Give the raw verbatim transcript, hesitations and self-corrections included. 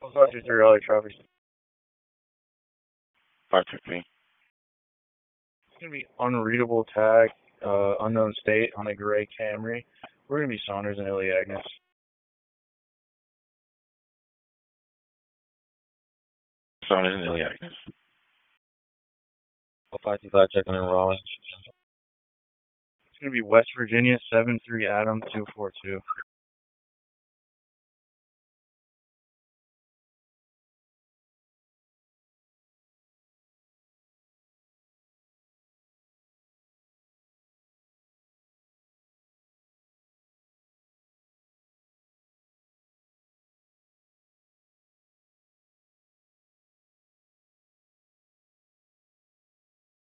Five two three Raleigh traffic. five two three. It's gonna be unreadable tag, uh, unknown state on a gray Camry. We're gonna be Saunders and Illy Agnes. Saunders and Illy Agnes. five two five checking in Raleigh. It's gonna be West Virginia seven three Adam two four two.